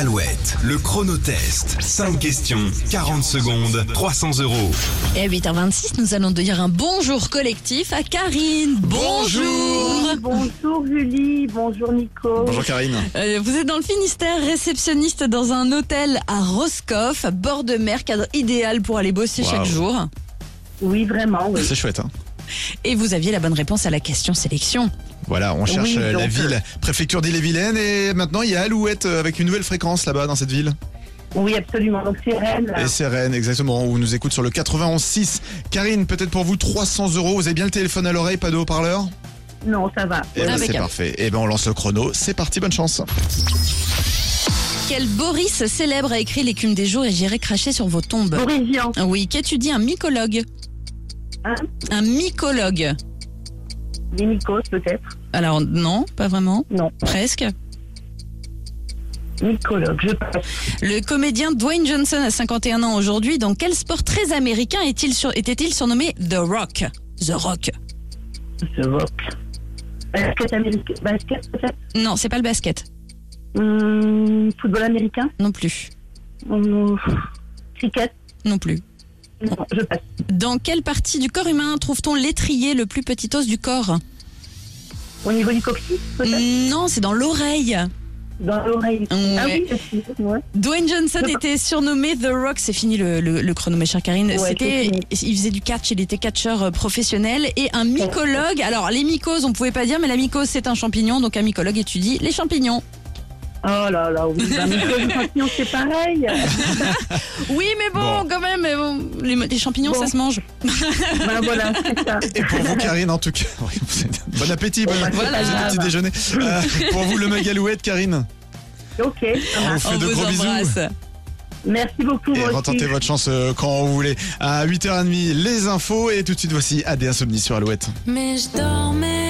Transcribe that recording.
Alouette, le chronotest. 5 questions, 40 secondes, 300 €. Et à 8h26, nous allons dire un bonjour collectif à Karine. Bonjour. Bonjour Julie, bonjour Nico. Bonjour Karine. Vous êtes dans le Finistère, réceptionniste dans un hôtel à Roscoff, à bord de mer, cadre idéal pour aller bosser chaque jour. Oui, vraiment, oui. C'est chouette, hein. Et vous aviez la bonne réponse à la question sélection. Voilà, on cherche Oui, la donc, ville, préfecture d'Ille-et-Vilaine, et maintenant il y a Alouette avec une nouvelle fréquence là-bas dans cette ville. Oui, absolument. Donc c'est Rennes. Et c'est Rennes, exactement, où on nous écoute sur le 91.6. Karine, peut-être pour vous 300 €. Vous avez bien le téléphone à l'oreille, pas de haut-parleur? Non, ça va. Eh ben, c'est Impeccable. parfait. Et ben on lance le chrono. C'est parti, bonne chance. Quel Boris célèbre a écrit L'écume des jours et j'irai cracher sur vos tombes? Boris Vian. Oui, qu'étudie un mycologue? Hein? Un mycologue. Des Nikos, peut-être. Alors non, pas vraiment. Non. Presque. Mycologue, je passe. Le comédien Dwayne Johnson a 51 ans aujourd'hui. Dans quel sport très américain était-il surnommé The Rock? The Rock. Je vote. Basket américain. Basket, peut-être. Non, c'est pas le basket. Football américain. Non plus. Cricket. Non plus. Non, je passe. Dans quelle partie du corps humain trouve-t-on l'étrier, le plus petit os du corps? Au niveau du coccyx, peut-être. Non, c'est dans l'oreille. Dans l'oreille. Ouais. Ah oui, je suis. Ouais. Dwayne Johnson était surnommé The Rock. C'est fini le chrono, ma chère Karine. Ouais, c'est fini. Il faisait du catch, il était catcheur professionnel. Et un mycologue, alors les mycoses, on pouvait pas dire, mais la mycose c'est un champignon, donc un mycologue étudie les champignons. Oh là là, oui. Mycose, c'est pareil. Oui, mais bon, quand même, mais bon, les champignons, Bon. ça se mange. Ben voilà, c'est ça. Et pour vous Karine, en tout cas, oui, bon appétit, bon Voilà. petit déjeuner. Pour vous le mug Alouette, Karine. Ok, ça On marche. vous fait On de vous gros bisous. embrasse. Merci beaucoup. Et moi aussi. retentez votre chance quand vous voulez. À 8h30, les infos, et tout de suite voici AD Insomnie sur Alouette. Mais je dormais